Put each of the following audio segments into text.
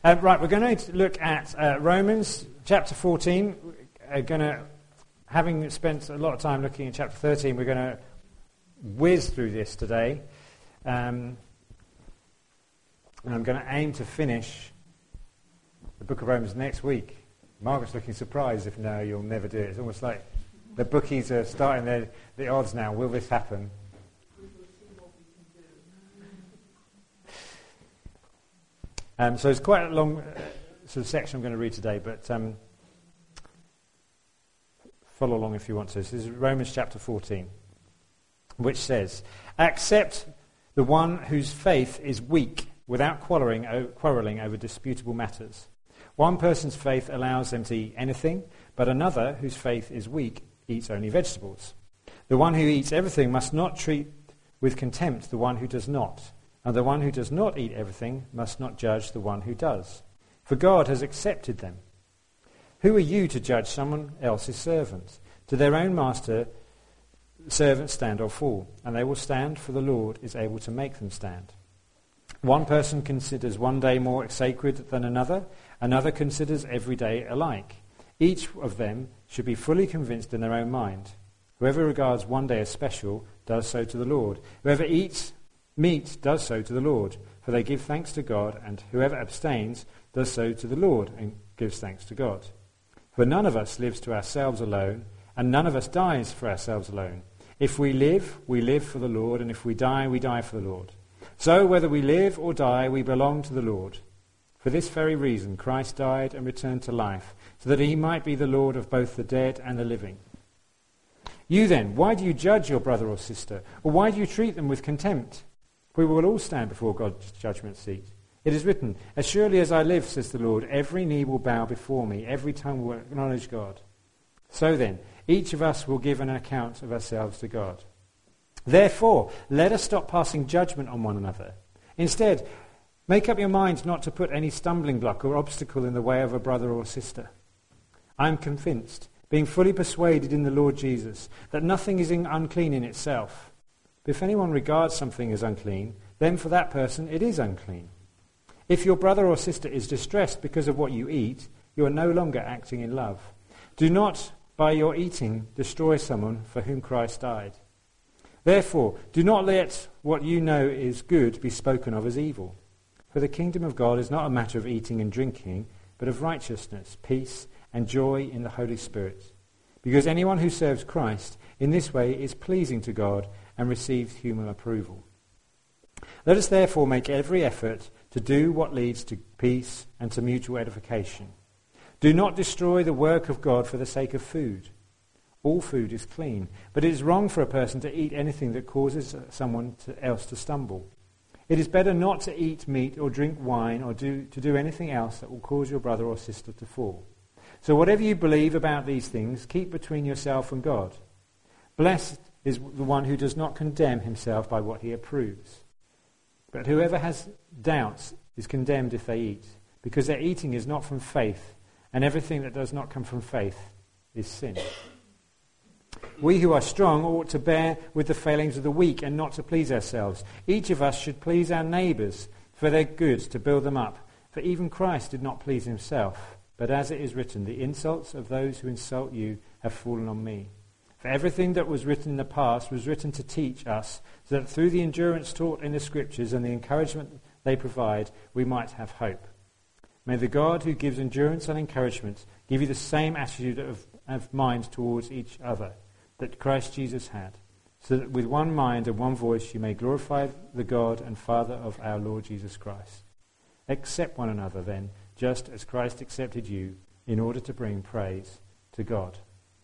Right, we're going to look at Romans chapter 14. Having spent a lot of time looking at chapter 13, we're going to whiz through this today. And I'm going to aim to finish the book of Romans next week. Margaret's looking surprised if no, you'll never do it. It's almost like the bookies are starting the odds now. Will this happen? So it's quite a long sort of section I'm going to read today, but follow along if you want to. This is Romans chapter 14, which says, "Accept the one whose faith is weak without quarrelling over disputable matters. One person's faith allows them to eat anything, but another whose faith is weak eats only vegetables. The one who eats everything must not treat with contempt the one who does not. And the one who does not eat everything must not judge the one who does. For God has accepted them. Who are you to judge someone else's servant? To their own master, servants stand or fall, and they will stand, for the Lord is able to make them stand. One person considers one day more sacred than another considers every day alike. Each of them should be fully convinced in their own mind. Whoever regards one day as special does so to the Lord. Whoever eats meat does so to the Lord, for they give thanks to God, and whoever abstains does so to the Lord and gives thanks to God. For none of us lives to ourselves alone, and none of us dies for ourselves alone. If we live for the Lord, and if we die for the Lord. So whether we live or die, we belong to the Lord. For this very reason Christ died and returned to life, so that he might be the Lord of both the dead and the living. You then, why do you judge your brother or sister? Or why do you treat them with contempt? We will all stand before God's judgment seat. It is written, as surely as I live, says the Lord, every knee will bow before me, every tongue will acknowledge God. So then, each of us will give an account of ourselves to God. Therefore, let us stop passing judgment on one another. Instead, make up your mind not to put any stumbling block or obstacle in the way of a brother or sister. I am convinced, being fully persuaded in the Lord Jesus, that nothing is unclean in itself. But if anyone regards something as unclean, then for that person it is unclean. If your brother or sister is distressed because of what you eat, you are no longer acting in love. Do not, by your eating, destroy someone for whom Christ died. Therefore, do not let what you know is good be spoken of as evil. For the kingdom of God is not a matter of eating and drinking, but of righteousness, peace, and joy in the Holy Spirit. Because anyone who serves Christ in this way is pleasing to God and receives human approval. Let us therefore make every effort to do what leads to peace and to mutual edification. Do not destroy the work of God for the sake of food. All food is clean, but it is wrong for a person to eat anything that causes someone else to stumble. It is better not to eat meat or drink wine or to do anything else that will cause your brother or sister to fall. So whatever you believe about these things, keep between yourself and God. Blessed is the one who does not condemn himself by what he approves. But whoever has doubts is condemned if they eat, because their eating is not from faith, and everything that does not come from faith is sin. We who are strong ought to bear with the failings of the weak and not to please ourselves. Each of us should please our neighbours for their good, to build them up. For even Christ did not please himself, but as it is written, the insults of those who insult you have fallen on me. For everything that was written in the past was written to teach us, so that through the endurance taught in the Scriptures and the encouragement they provide, we might have hope. May the God who gives endurance and encouragement give you the same attitude of mind towards each other that Christ Jesus had, so that with one mind and one voice you may glorify the God and Father of our Lord Jesus Christ. Accept one another then, just as Christ accepted you, in order to bring praise to God.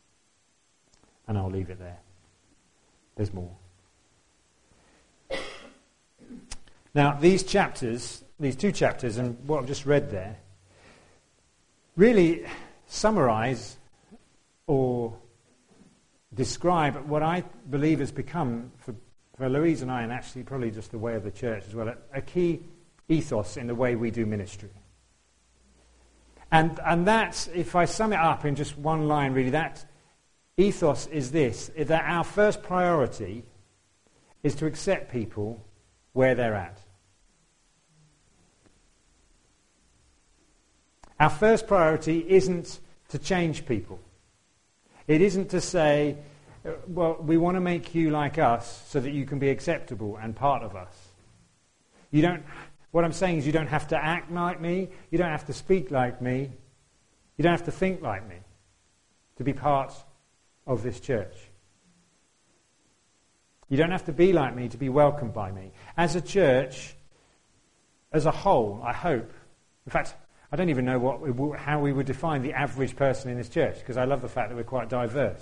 And I'll leave it there. There's more. Now, these two chapters, and what I've just read there, really summarize or describe what I believe has become, for Louise and I, and actually probably just the way of the church as well, a key ethos in the way we do ministry. And that, if I sum it up in just one line, really, that ethos is this, is that our first priority is to accept people where they're at. Our first priority isn't to change people. It isn't to say, well, we want to make you like us so that you can be acceptable and part of us. What I'm saying is you don't have to act like me, you don't have to speak like me, you don't have to think like me to be part of this church. You don't have to be like me to be welcomed by me. As a church, as a whole, I hope. In fact, I don't even know how we would define the average person in this church, because I love the fact that we're quite diverse,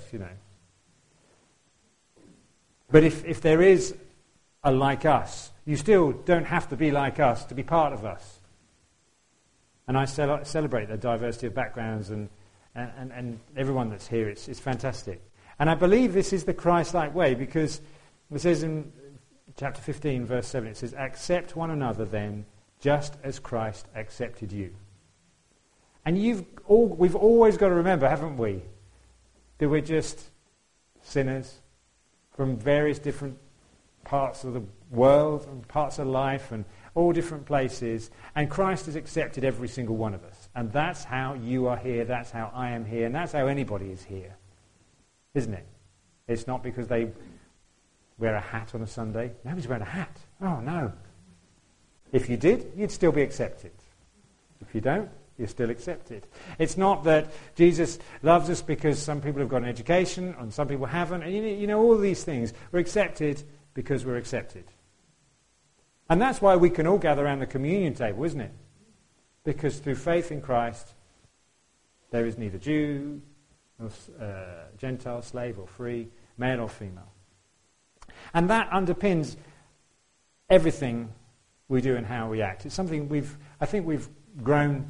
But if there is a like us, you still don't have to be like us to be part of us. And I celebrate the diversity of backgrounds and everyone that's here. It's fantastic. And I believe this is the Christ-like way, because it says in chapter 15, verse 7, it says, "Accept one another then, just as Christ accepted you." And we've always got to remember, haven't we, that we're just sinners from various different parts of the world and parts of life and all different places, and Christ has accepted every single one of us. And that's how you are here, that's how I am here, and that's how anybody is here, isn't it? It's not because they wear a hat on a Sunday. Nobody's wearing a hat. Oh, no. If you did, you'd still be accepted. If you don't, you're still accepted. It's not that Jesus loves us because some people have got an education and some people haven't. And all these things. We're accepted because we're accepted. And that's why we can all gather around the communion table, isn't it? Because through faith in Christ, there is neither Jew nor Gentile, slave or free, male or female. And that underpins everything we do and how we act. It's something I think we've grown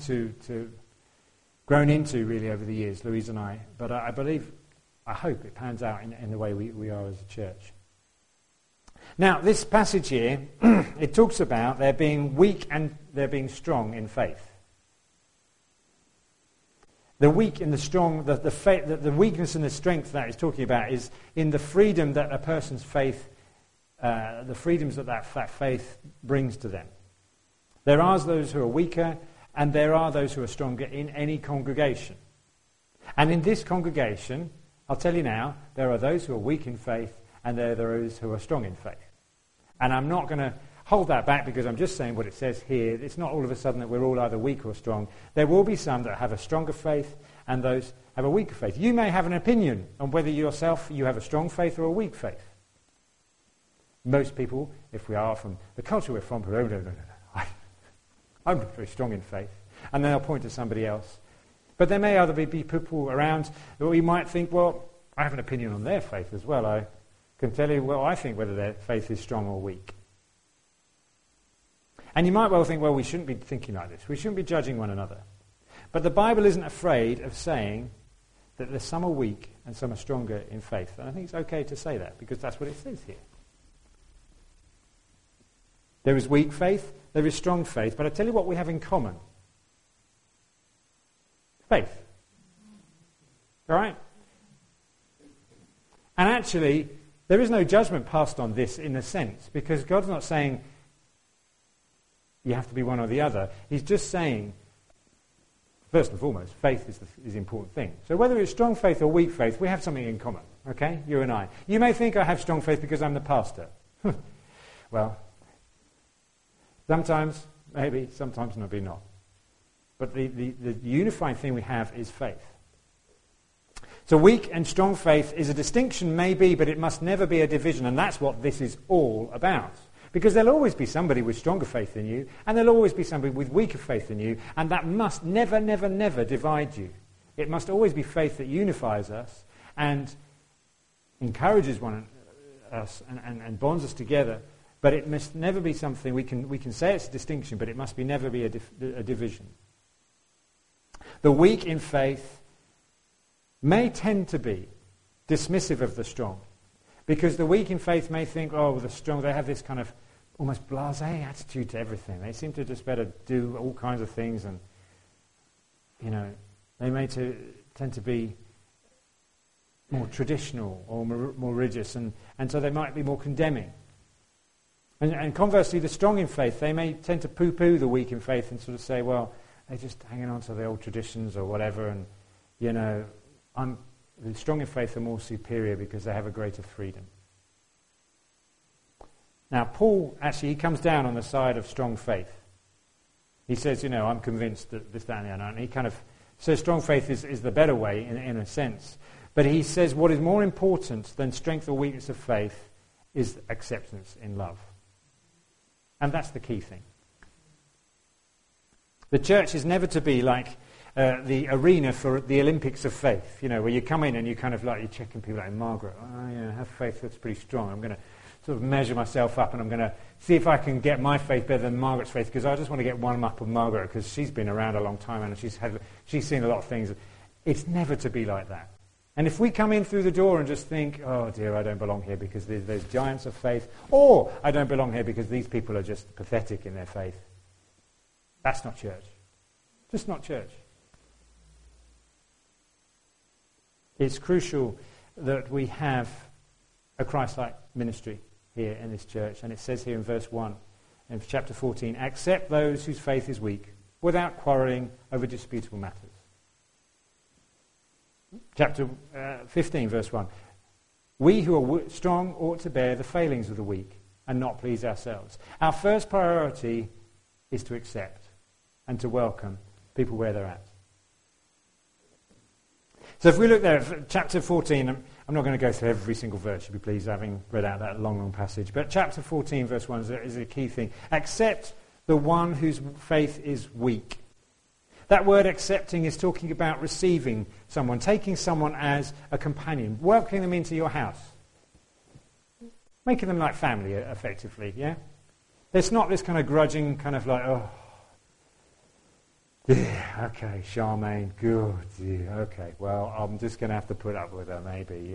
into really over the years, Louise and I. But I hope it pans out in the way we are as a church. Now, this passage here, it talks about there being weak and there being strong in faith. The weak and the strong, the weakness and the strength that it's talking about is in the freedom that a person's faith, the freedoms that faith brings to them. There are those who are weaker, and there are those who are stronger in any congregation. And in this congregation, I'll tell you now, there are those who are weak in faith, and there are those who are strong in faith. And I'm not going to hold that back because I'm just saying what it says here. It's not all of a sudden that we're all either weak or strong. There will be some that have a stronger faith and those have a weaker faith. You may have an opinion on whether you have a strong faith or a weak faith. Most people, if we are from the culture we're from, I'm very strong in faith. And then I'll point to somebody else. But there may other be people around that we might think, well, I have an opinion on their faith as well. I can tell you, I think whether their faith is strong or weak. And you might well think, we shouldn't be thinking like this. We shouldn't be judging one another. But the Bible isn't afraid of saying that there's some are weak and some are stronger in faith. And I think it's okay to say that because that's what it says here. There is weak faith, there is strong faith, but I tell you what we have in common. Faith. All right? And actually, there is no judgment passed on this in a sense, because God's not saying you have to be one or the other. He's just saying, first and foremost, faith is the important thing. So whether it's strong faith or weak faith, we have something in common, okay? You and I. You may think I have strong faith because I'm the pastor. Well, sometimes, maybe, sometimes maybe not. But the unifying thing we have is faith. So weak and strong faith is a distinction, maybe, but it must never be a division, and that's what this is all about. Because there'll always be somebody with stronger faith than you, and there'll always be somebody with weaker faith than you, and that must never, never, never divide you. It must always be faith that unifies us and encourages us and bonds us together. But it must never be something, we can say it's a distinction, but it must never be a division. The weak in faith may tend to be dismissive of the strong. Because the weak in faith may think, the strong, they have this kind of almost blasé attitude to everything. They seem to just better do all kinds of things and, they may tend to be more traditional or more religious and so they might be more condemning. And conversely, the strong in faith, they may tend to poo-poo the weak in faith and sort of say, they're just hanging on to the old traditions or whatever, and, the strong in faith are more superior because they have a greater freedom. Now, Paul, actually, he comes down on the side of strong faith. He says, I'm convinced that this, that, and the other. And he kind of says strong faith is the better way, in a sense. But he says what is more important than strength or weakness of faith is acceptance in love. And that's the key thing. The church is never to be like the arena for the Olympics of faith, where you come in and you kind of you're checking people like Margaret. Her faith looks pretty strong. I'm going to sort of measure myself up, and I'm going to see if I can get my faith better than Margaret's faith, because I just want to get one up of Margaret, because she's been around a long time and she's seen a lot of things. It's never to be like that. And if we come in through the door and just think, oh dear, I don't belong here because there's giants of faith, or I don't belong here because these people are just pathetic in their faith, that's not church. Just not church. It's crucial that we have a Christ-like ministry here in this church. And it says here in verse 1, in chapter 14, accept those whose faith is weak, without quarrelling over disputable matters. Chapter 15, verse 1, we who are strong ought to bear the failings of the weak and not please ourselves. Our first priority is to accept and to welcome people where they're at. So if we look there at chapter 14, I'm not going to go through every single verse, you'll be pleased, having read out that long passage. But chapter 14, verse 1 is a key thing. Accept the one whose faith is weak. That word accepting is talking about receiving someone, taking someone as a companion, welcoming them into your house. Making them like family, effectively, yeah? It's not this kind of grudging kind of like, oh, yeah, okay, Charmaine, good, yeah, okay, well, I'm just going to have to put up with her, maybe,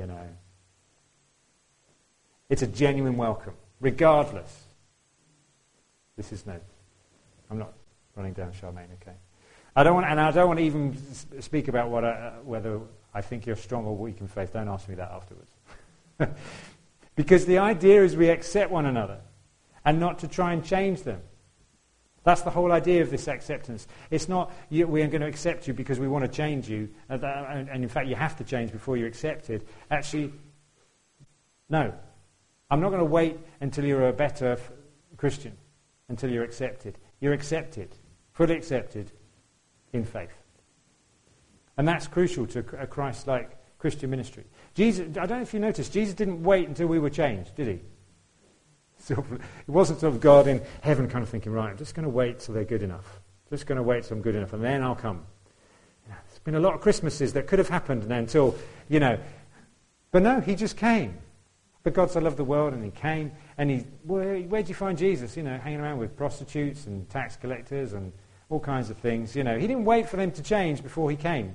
It's a genuine welcome, regardless. This is no, I'm not running down Charmaine, okay? I don't want to even speak about whether I think you're strong or weak in faith. Don't ask me that afterwards. Because the idea is we accept one another and not to try and change them. That's the whole idea of this acceptance. It's not we are going to accept you because we want to change you, and in fact you have to change before you're accepted. Actually, no. I'm not going to wait until you're a better Christian, until you're accepted. You're accepted, fully accepted in faith. And that's crucial to a Christ-like Christian ministry. Jesus, I don't know if you noticed, Jesus didn't wait until we were changed, did he? It wasn't sort of God in heaven kind of thinking, right, I'm just going to wait till they're good enough. Just going to wait till I'm good enough, and then I'll come. There's been a lot of Christmases that could have happened until, But no, he just came. But God so loved the world, and he came, and where'd you find Jesus? Hanging around with prostitutes and tax collectors and all kinds of things. He didn't wait for them to change before he came.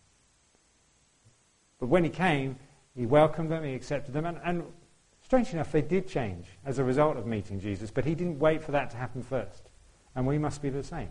But when he came, he welcomed them, he accepted them, and strangely enough, they did change as a result of meeting Jesus, but he didn't wait for that to happen first. And we must be the same.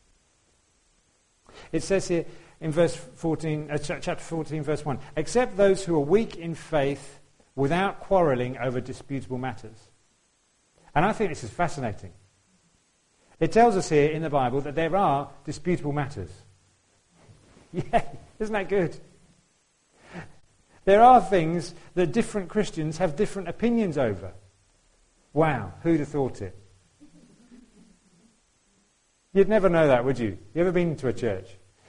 It says here in chapter 14, verse 1, accept those who are weak in faith without quarrelling over disputable matters. And I think this is fascinating. It tells us here in the Bible that there are disputable matters. Yeah, isn't that good? There are things that different Christians have different opinions over. Wow, who'd have thought it? You'd never know that, would you? You ever been to a church?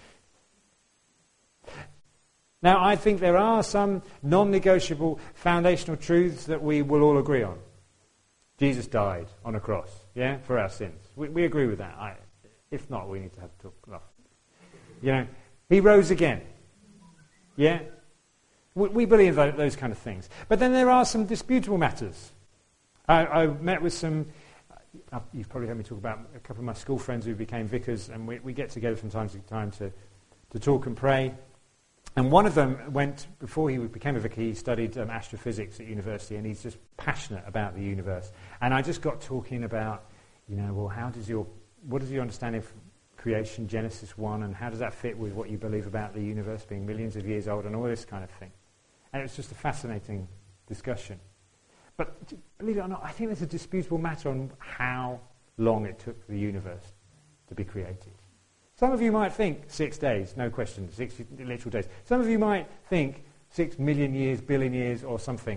Now, I think there are some non-negotiable foundational truths that we will all agree on. Jesus died on a cross, for our sins. We agree with that. If not, we need to have a talk. He rose again. Yeah? We believe those kind of things. But then there are some disputable matters. I met with some, you've probably heard me talk about a couple of my school friends who became vicars, and we get together from time to time to talk and pray. And one of them went, before he became a vicar, he studied astrophysics at university, and he's just passionate about the universe. And I just got talking about, what is your understanding of creation, Genesis 1, and how does that fit with what you believe about the universe being millions of years old and all this kind of thing. And it was just a fascinating discussion. But believe it or not, I think there's a disputable matter on how long it took the universe to be created. Some of you might think 6 days, no question, 6 literal days. Some of you might think 6 million years, billion years, or something.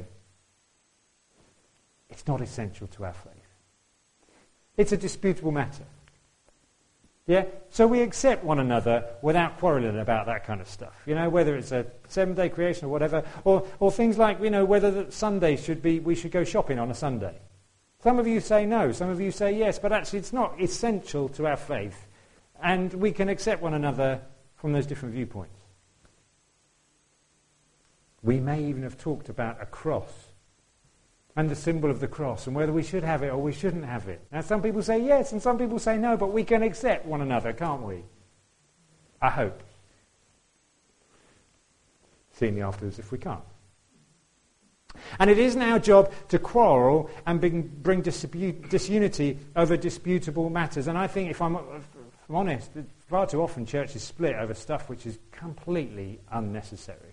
It's not essential to our faith. It's a disputable matter. Yeah? So we accept one another without quarrelling about that kind of stuff. Whether it's a 7-day creation or whatever, or things like, whether Sunday we should go shopping on a Sunday. Some of you say no, some of you say yes, but actually it's not essential to our faith. And we can accept one another from those different viewpoints. We may even have talked about a cross and the symbol of the cross and whether we should have it or we shouldn't have it. Now some people say yes and some people say no, but we can accept one another, can't we? I hope. See me afterwards if we can't. And it isn't our job to quarrel and bring disunity over disputable matters. And I think, if I'm honest, far too often churches split over stuff which is completely unnecessary.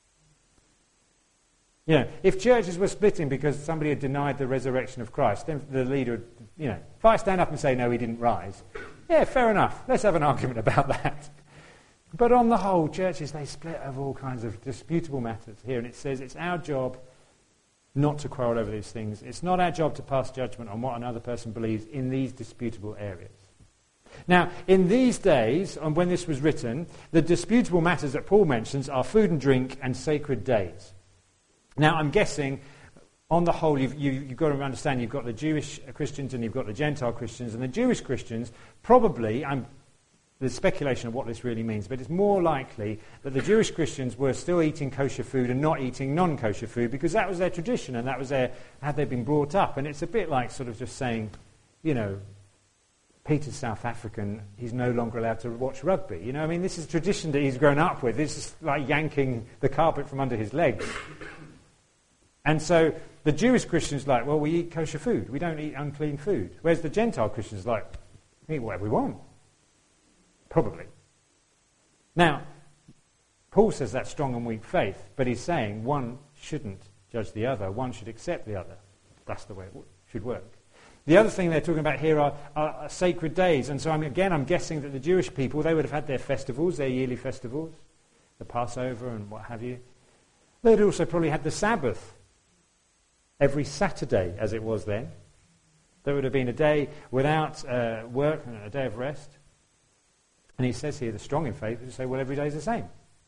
If churches were splitting because somebody had denied the resurrection of Christ, then the leader would, if I stand up and say, no, he didn't rise, yeah, fair enough. Let's have an argument about that. But on the whole, churches, they split over all kinds of disputable matters here. And it says it's our job not to quarrel over these things. It's not our job to pass judgment on what another person believes in these disputable areas. Now, in these days, and when this was written, the disputable matters that Paul mentions are food and drink and sacred days. Now, I'm guessing, on the whole, you've got to understand you've got the Jewish Christians and you've got the Gentile Christians. And the Jewish Christians, probably, there's speculation of what this really means, but it's more likely that the Jewish Christians were still eating kosher food and not eating non-kosher food because that was their tradition and that was how they'd been brought up. And it's a bit like sort of just saying, Peter's South African, he's no longer allowed to watch rugby. This is a tradition that he's grown up with. This is like yanking the carpet from under his legs. And so the Jewish Christians like, well, we eat kosher food. We don't eat unclean food. Whereas the Gentile Christians like, we eat whatever we want. Probably. Now, Paul says that's strong and weak faith, but he's saying one shouldn't judge the other. One should accept the other. That's the way it should work. The other thing they're talking about here are sacred days. And so, I'm guessing that the Jewish people, they would have had their festivals, their yearly festivals, the Passover and what have you. They'd also probably had the Sabbath every Saturday, as it was then. There would have been a day without work and a day of rest. And he says here, the strong in faith would say, well, every day is the same.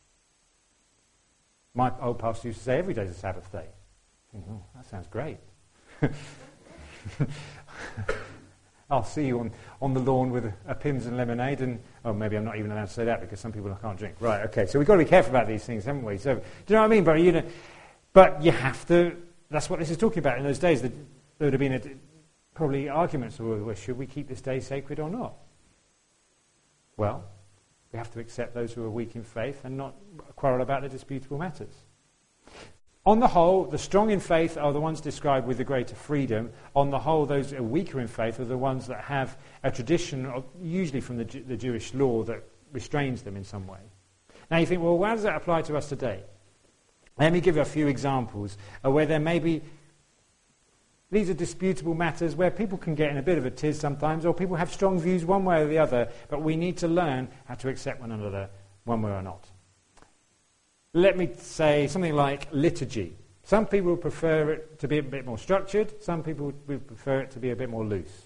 My old pastor used to say, every day is a Sabbath day. I think, oh, that sounds great. I'll see you on the lawn with a Pimm's and lemonade and, maybe I'm not even allowed to say that because some people can't drink. Right, okay, so we've got to be careful about these things, haven't we? So, do you know what I mean? But you have to, that's what this is talking about. In those days, there would have been probably arguments, well, should we keep this day sacred or not? Well, we have to accept those who are weak in faith and not quarrel about the disputable matters. On the whole, the strong in faith are the ones described with the greater freedom. On the whole, those who are weaker in faith are the ones that have a tradition, usually from the Jewish law, that restrains them in some way. Now you think, well, how does that apply to us today? Let me give you a few examples where there may be, these are disputable matters where people can get in a bit of a tiz sometimes, or people have strong views one way or the other, but we need to learn how to accept one another one way or not. Let me say something like liturgy. Some people would prefer it to be a bit more structured. Some people would prefer it to be a bit more loose.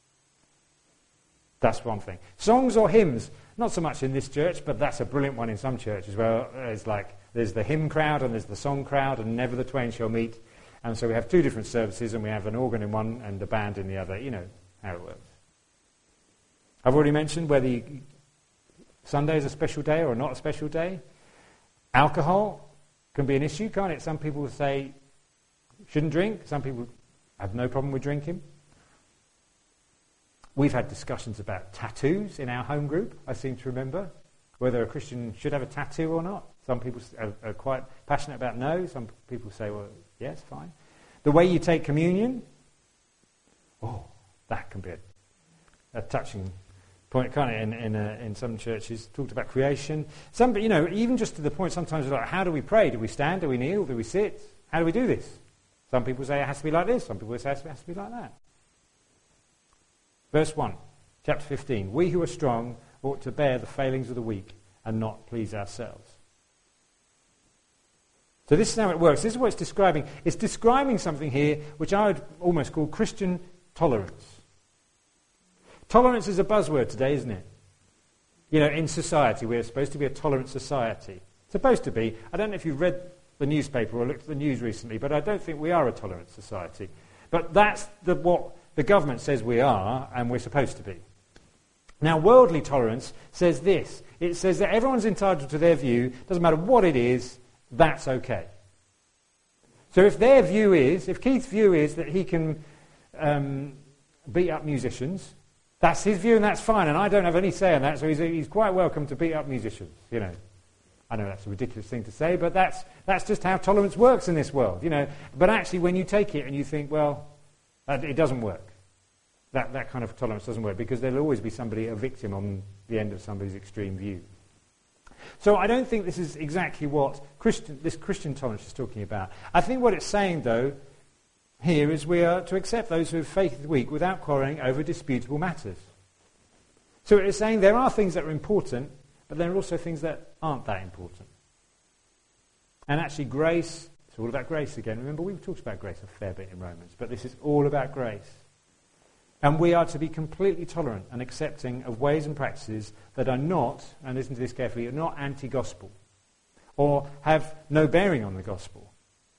That's one thing. Songs or hymns, not so much in this church, but that's a brilliant one in some churches where it's like there's the hymn crowd and there's the song crowd and never the twain shall meet. And so we have two different services and we have an organ in one and a band in the other. You know how it works. I've already mentioned whether Sunday is a special day or not a special day. Alcohol can be an issue, can't it? Some people say shouldn't drink. Some people have no problem with drinking. We've had discussions about tattoos in our home group, I seem to remember, whether a Christian should have a tattoo or not. Some people are quite passionate about no. Some people say, well, yes, fine. The way you take communion, that can be a touching point, can't it, in some churches. Talked about creation. Some, even just to the point sometimes like, how do we pray? Do we stand? Do we kneel? Do we sit? How do we do this? Some people say it has to be like this. Some people say it has to be like that. Verse 1, chapter 15. We who are strong ought to bear the failings of the weak and not please ourselves. So this is how it works. This is what it's describing. It's describing something here which I would almost call Christian tolerance. Tolerance is a buzzword today, isn't it? You know, in society, we're supposed to be a tolerant society. Supposed to be. I don't know if you've read the newspaper or looked at the news recently, but I don't think we are a tolerant society. But that's what the government says we are, and we're supposed to be. Now, worldly tolerance says this. It says that everyone's entitled to their view, doesn't matter what it is, that's okay. So if their view is, if Keith's view is that he can beat up musicians, that's his view and that's fine, and I don't have any say in that, so he's quite welcome to beat up musicians, you know. I know that's a ridiculous thing to say, but that's just how tolerance works in this world, you know. But actually, when you take it and you think, well, it doesn't work. That kind of tolerance doesn't work, because there'll always be somebody, a victim on the end of somebody's extreme view. So I don't think this is exactly what this Christian tolerance is talking about. I think what it's saying, though, here is we are to accept those who have faith is weak without quarrelling over disputable matters. So it's saying there are things that are important, but there are also things that aren't that important. And actually grace, it's all about grace again. Remember, we've talked about grace a fair bit in Romans, but this is all about grace. And we are to be completely tolerant and accepting of ways and practices that are not, and listen to this carefully, are not anti-gospel or have no bearing on the gospel.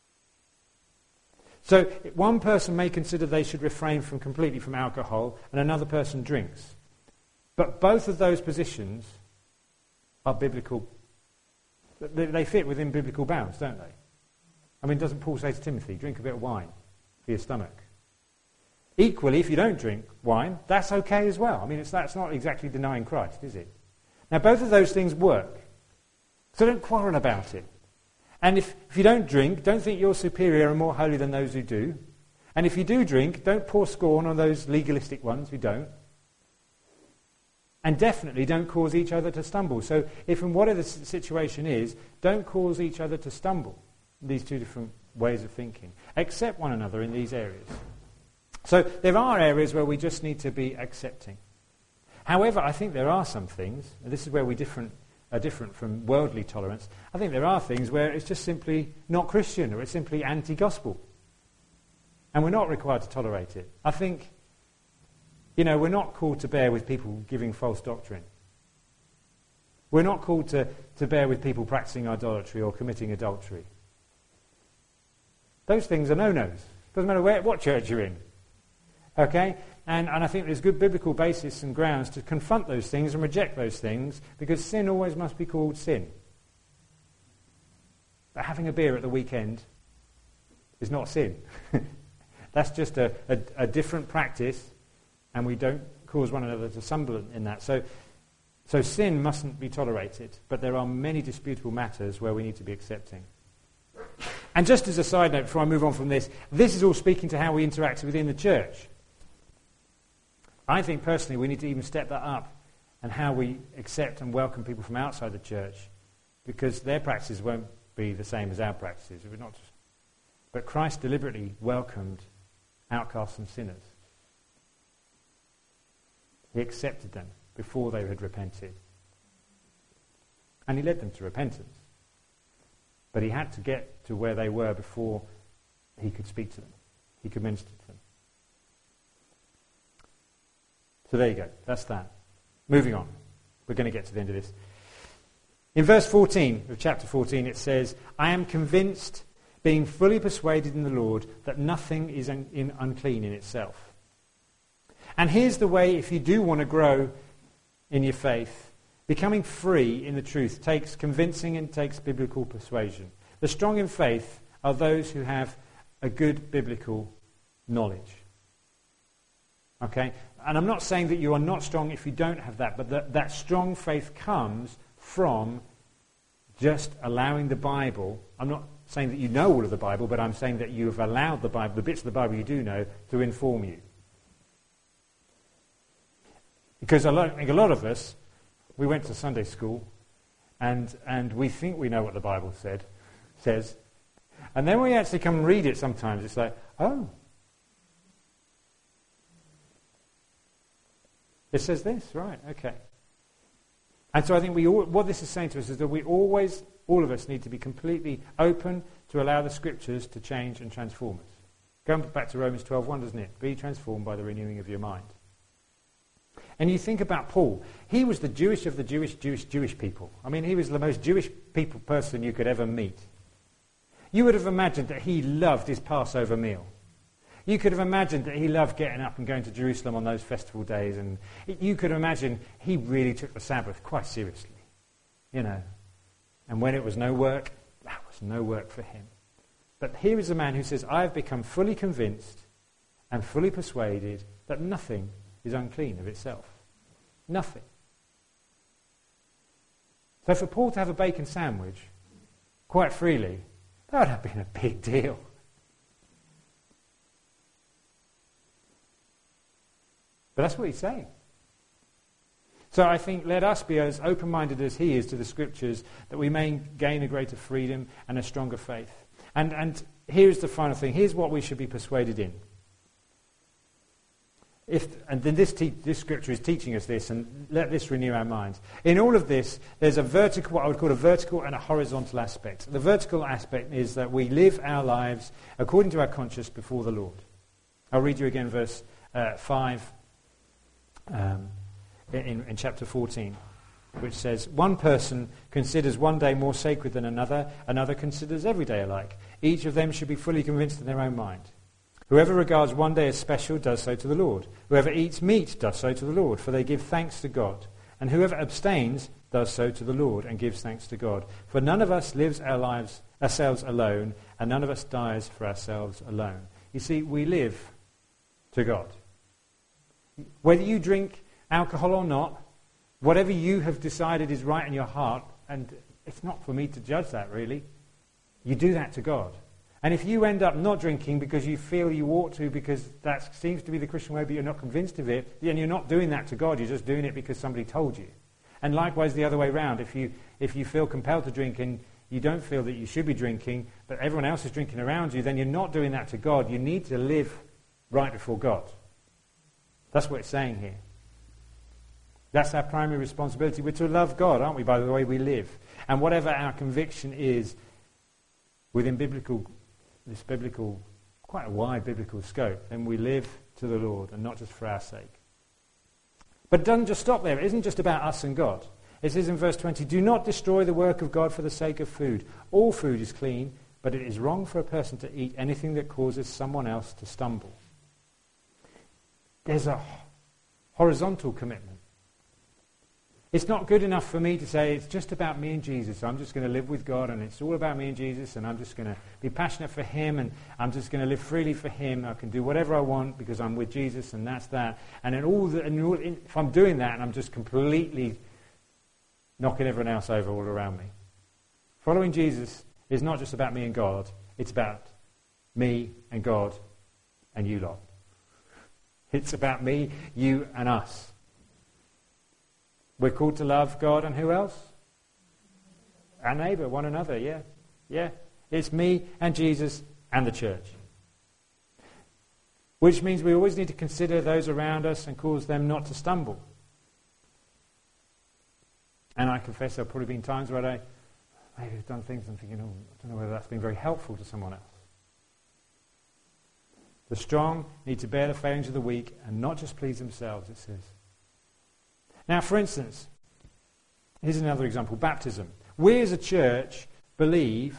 So one person may consider they should refrain completely from alcohol, and another person drinks. But both of those positions are biblical. They fit within biblical bounds, don't they? I mean, doesn't Paul say to Timothy, drink a bit of wine for your stomach? Equally, if you don't drink wine, that's okay as well. I mean, that's not exactly denying Christ, is it? Now, both of those things work. So don't quarrel about it. And if you don't drink, don't think you're superior and more holy than those who do. And if you do drink, don't pour scorn on those legalistic ones who don't. And definitely don't cause each other to stumble. So if in whatever the situation is, don't cause each other to stumble. These two different ways of thinking. Accept one another in these areas. So there are areas where we just need to be accepting. However, I think there are some things, and this is where we are different from worldly tolerance. I think there are things where it's just simply not Christian, or it's simply anti-gospel. And we're not required to tolerate it. I think, you know, we're not called to bear with people giving false doctrine. We're not called to bear with people practicing idolatry or committing adultery. Those things are no-nos. Doesn't matter what church you're in. Okay? And I think there's good biblical basis and grounds to confront those things and reject those things, because sin always must be called sin. But having a beer at the weekend is not sin. That's just a different practice, and we don't cause one another to stumble in that. So sin mustn't be tolerated, but there are many disputable matters where we need to be accepting. And just as a side note, before I move on from this is all speaking to how we interact within the church. I think personally we need to even step that up, and how we accept and welcome people from outside the church, because their practices won't be the same as our practices. But Christ deliberately welcomed outcasts and sinners. He accepted them before they had repented. And he led them to repentance. But he had to get to where they were before he could speak to them. He could minister to them. So there you go. That's that. Moving on. We're going to get to the end of this. In verse 14 of chapter 14 it says, I am convinced, being fully persuaded in the Lord, that nothing is unclean in itself. And here's the way, if you do want to grow in your faith, becoming free in the truth takes convincing and takes biblical persuasion. The strong in faith are those who have a good biblical knowledge. Okay? And I'm not saying that you are not strong if you don't have that, but that strong faith comes from just allowing the Bible. I'm not saying that you know all of the Bible, but I'm saying that you have allowed the Bible, the bits of the Bible you do know, to inform you. Because I think a lot of us, we went to Sunday school, and we think we know what the Bible says, and then when we actually come and read it sometimes, it's like, oh, it says this, right, okay. And so I think what this is saying to us is that we always, all of us, need to be completely open to allow the Scriptures to change and transform us. Going back to Romans 12:1, doesn't it? Be transformed by the renewing of your mind. And you think about Paul. He was the Jewish of the Jewish people. I mean, he was the most Jewish person you could ever meet. You would have imagined that he loved his Passover meal. You could have imagined that he loved getting up and going to Jerusalem on those festival days. And you could imagine he really took the Sabbath quite seriously. You know. And when it was no work, that was no work for him. But here is a man who says, I have become fully convinced and fully persuaded that nothing is unclean of itself. Nothing. So for Paul to have a bacon sandwich, quite freely, that would have been a big deal. But that's what he's saying. So I think let us be as open-minded as he is to the Scriptures, that we may gain a greater freedom and a stronger faith. And here's the final thing. Here's what we should be persuaded in. And then this Scripture is teaching us this, and let this renew our minds. In all of this, there's a vertical, what I would call a vertical and a horizontal aspect. The vertical aspect is that we live our lives according to our conscience before the Lord. I'll read you again verse 5 in chapter 14, which says, one person considers one day more sacred than another considers every day alike. Each of them should be fully convinced in their own mind. Whoever regards one day as special does so to the Lord. Whoever eats meat does so to the Lord, for they give thanks to God. And whoever abstains does so to the Lord and gives thanks to God. For none of us lives our lives ourselves alone, and none of us dies for ourselves alone. You see, we live to God. Whether you drink alcohol or not, whatever you have decided is right in your heart, and it's not for me to judge that really, you do that to God. And if you end up not drinking because you feel you ought to, because that seems to be the Christian way, but you're not convinced of it, then you're not doing that to God, you're just doing it because somebody told you. And likewise the other way around, if you feel compelled to drink and you don't feel that you should be drinking, but everyone else is drinking around you, then you're not doing that to God. You need to live right before God. That's what it's saying here. That's our primary responsibility. We're to love God, aren't we, by the way we live. And whatever our conviction is within this biblical, quite a wide biblical scope, then we live to the Lord and not just for our sake. But it doesn't just stop there. It isn't just about us and God. It says in verse 20, do not destroy the work of God for the sake of food. All food is clean, but it is wrong for a person to eat anything that causes someone else to stumble. There's a horizontal commitment. It's not good enough for me to say it's just about me and Jesus. I'm just going to live with God and it's all about me and Jesus and I'm just going to be passionate for Him and I'm just going to live freely for Him. I can do whatever I want because I'm with Jesus and that's that. And if I'm doing that and I'm just completely knocking everyone else over all around me. Following Jesus is not just about me and God. It's about me and God and you lot. It's about me, you and us. We're called to love God and who else? Our neighbour, one another, yeah. Yeah. It's me and Jesus and the church. Which means we always need to consider those around us and cause them not to stumble. And I confess there have probably been times where I maybe have done things and thinking, I don't know whether that's been very helpful to someone else. The strong need to bear the failings of the weak and not just please themselves, it says. Now, for instance, here's another example, baptism. We as a church believe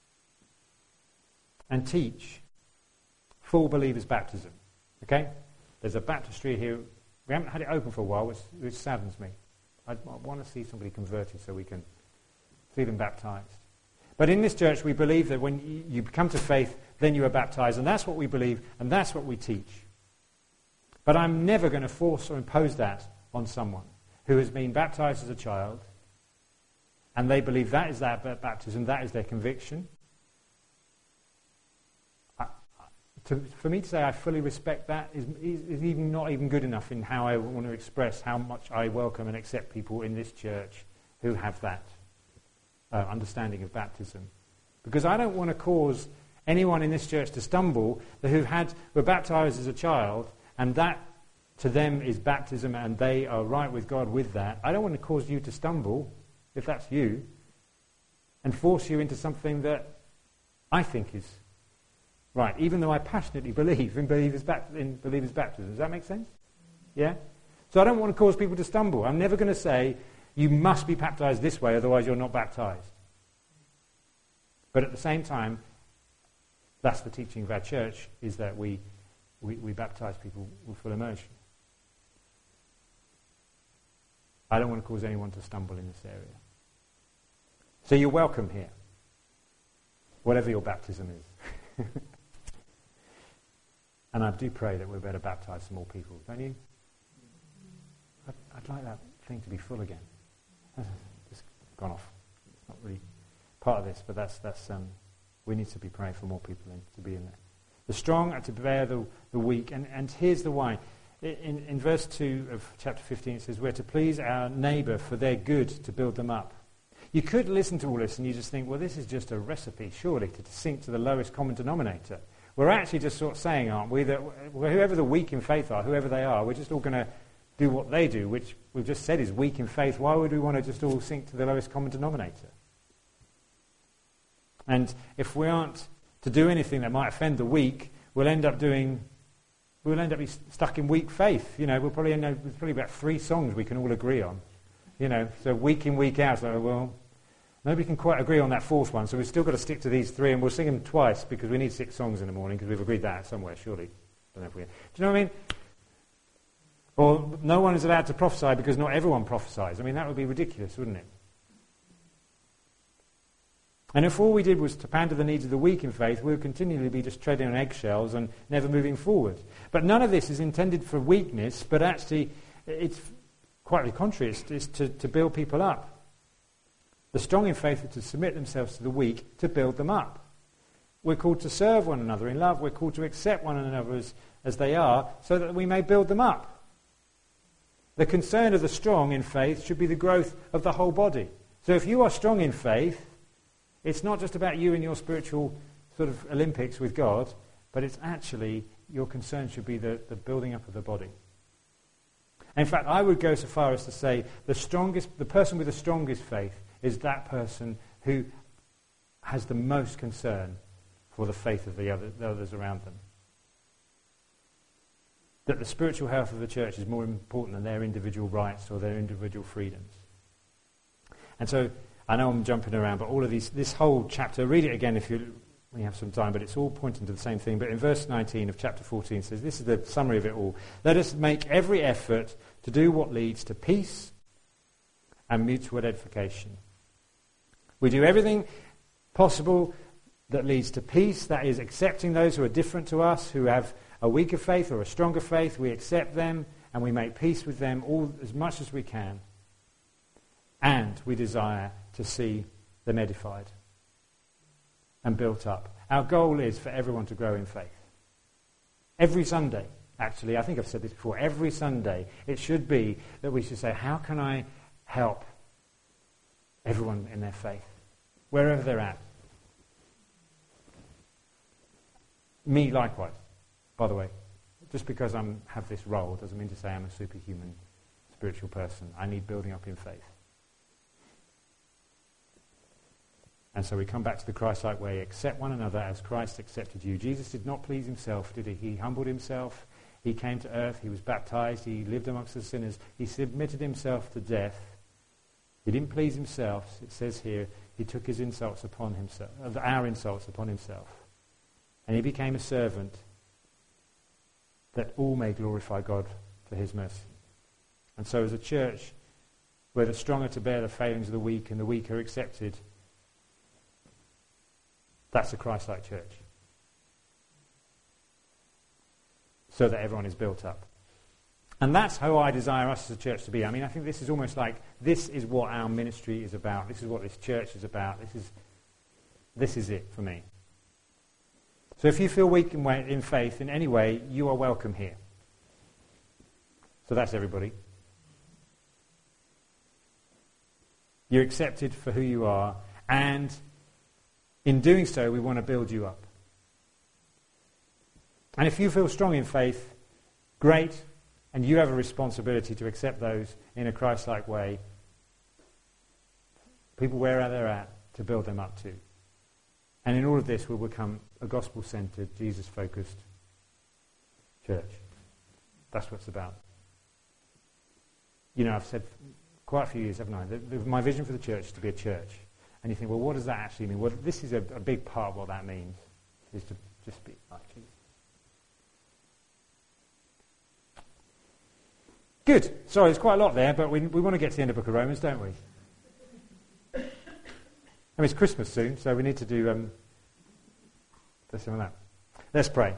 and teach full believers' baptism. Okay? There's a baptistry here. We haven't had it open for a while, which saddens me. I want to see somebody converted so we can see them baptized. But in this church, we believe that when you come to faith, then you are baptized. And that's what we believe, and that's what we teach. But I'm never going to force or impose that on someone who has been baptized as a child and they believe that is their baptism, that is their conviction. For me to say I fully respect that is even not even good enough in how I want to express how much I welcome and accept people in this church who have that understanding of baptism. Because I don't want to cause anyone in this church to stumble who were baptized as a child and that to them is baptism and they are right with God with that, I don't want to cause you to stumble, if that's you, and force you into something that I think is right, even though I passionately believe in believers' baptism. Does that make sense? Yeah? So I don't want to cause people to stumble. I'm never going to say, you must be baptized this way, otherwise you're not baptized. But at the same time, that's the teaching of our church, is that we baptize people with full immersion. I don't want to cause anyone to stumble in this area. So you're welcome here, whatever your baptism is. And I do pray that we're better baptize some more people, don't you? I'd like that thing to be full again. Just gone off. It's not really part of this, but that's we need to be praying for more people to be in there. The strong are to bear the weak, and here's the why. In verse 2 of chapter 15 it says, we're to please our neighbour for their good, to build them up. You could listen to all this and you just think, well, this is just a recipe, surely, to sink to the lowest common denominator. We're actually just sort of saying, aren't we, that whoever the weak in faith are, whoever they are, we're just all going to do what they do, which we've just said is weak in faith. Why would we want to just all sink to the lowest common denominator? And if we aren't to do anything that might offend the weak, we'll end up being stuck in weak faith. You know, we'll probably end up with probably about 3 songs we can all agree on. You know, so week in, week out, like, well, nobody can quite agree on that 4th one, so we've still got to stick to these 3, and we'll sing them twice because we need 6 songs in the morning because we've agreed that somewhere, surely. Don't know if we. Do you know what I mean? Or no one is allowed to prophesy because not everyone prophesies. I mean, that would be ridiculous, wouldn't it? And if all we did was to pander the needs of the weak in faith, we would continually be just treading on eggshells and never moving forward. But none of this is intended for weakness, but actually it's quite the contrary. It's to build people up. The strong in faith are to submit themselves to the weak to build them up. We're called to serve one another in love. We're called to accept one another as they are so that we may build them up. The concern of the strong in faith should be the growth of the whole body. So if you are strong in faith, it's not just about you and your spiritual sort of Olympics with God, but it's actually your concern should be the building up of the body. In fact, I would go so far as to say the person with the strongest faith is that person who has the most concern for the faith of the others around them. That the spiritual health of the church is more important than their individual rights or their individual freedoms. And so, I know I'm jumping around, but all of this whole chapter, read it again when you have some time, but it's all pointing to the same thing. But in verse 19 of chapter 14 it says, this is the summary of it all. Let us make every effort to do what leads to peace and mutual edification. We do everything possible that leads to peace, that is accepting those who are different to us, who have a weaker faith or a stronger faith. We accept them and we make peace with them all as much as we can. And we desire to see them edified and built up. Our goal is for everyone to grow in faith. Every Sunday, actually, I think I've said this before, every Sunday it should be that we should say, how can I help everyone in their faith, wherever they're at? Me likewise, by the way. Just because I have this role doesn't mean to say I'm a superhuman spiritual person. I need building up in faith. And so we come back to the Christ-like way. Accept one another as Christ accepted you. Jesus did not please himself, did he? He humbled himself. He came to earth. He was baptized. He lived amongst the sinners. He submitted himself to death. He didn't please himself. It says here, he took his insults upon himself, our insults upon himself. And he became a servant that all may glorify God for his mercy. And so as a church, where the strong are to bear the failings of the weak and the weak are accepted, that's a Christ-like church. So that everyone is built up. And that's how I desire us as a church to be. I mean, I think this is almost like, this is what our ministry is about. This is what this church is about. This is it for me. So if you feel weak in faith in any way, you are welcome here. So that's everybody. You're accepted for who you are, and in doing so, we want to build you up. And if you feel strong in faith, great. And you have a responsibility to accept those in a Christ-like way. People where they're at, to build them up too. And in all of this, we'll become a gospel-centered, Jesus-focused church. That's what it's about. You know, I've said quite a few years, haven't I, that my vision for the church is to be a church. And you think, well, what does that actually mean? Well, this is a big part of what that means, is to just be like Jesus. Good. Sorry, there's quite a lot there, but we want to get to the end of the book of Romans, don't we? I mean, it's Christmas soon, so we need to do some of that. Let's pray.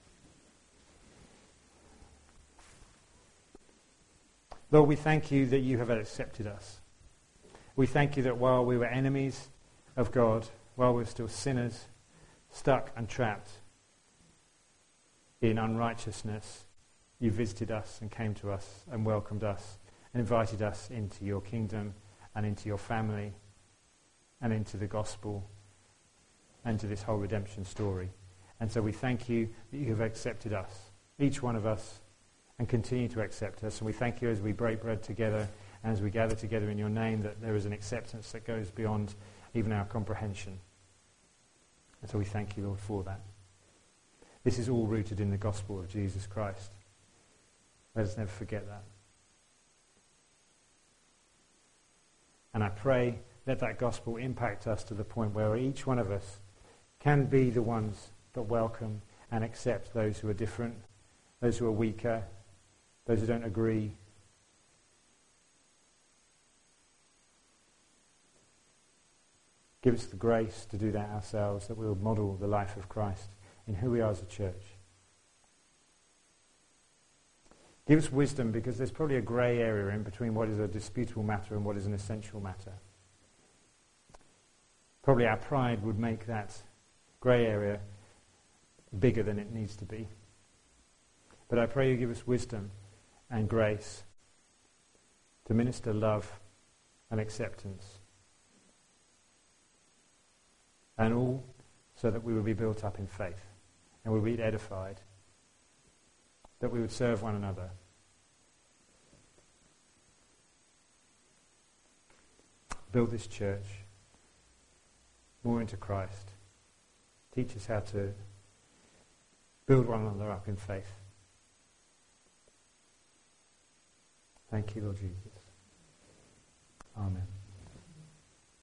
Lord, we thank you that you have accepted us. We thank you that while we were enemies of God, while we were still sinners, stuck and trapped in unrighteousness, you visited us and came to us and welcomed us and invited us into your kingdom and into your family and into the gospel and to this whole redemption story. And so we thank you that you have accepted us, each one of us, and continue to accept us. And we thank you as we break bread together and as we gather together in your name that there is an acceptance that goes beyond even our comprehension. And so we thank you, Lord, for that. This is all rooted in the gospel of Jesus Christ. Let us never forget that. And I pray let that gospel impact us to the point where each one of us can be the ones that welcome and accept those who are different, those who are weaker, those who don't agree. Give us the grace to do that ourselves, that we'll model the life of Christ in who we are as a church. Give us wisdom, because there's probably a grey area in between what is a disputable matter and what is an essential matter. Probably our pride would make that grey area bigger than it needs to be. But I pray you give us wisdom and grace to minister love and acceptance. And all so that we will be built up in faith and we'll be edified, that we would serve one another. Build this church more into Christ. Teach us how to build one another up in faith. Thank you, Lord Jesus. Amen.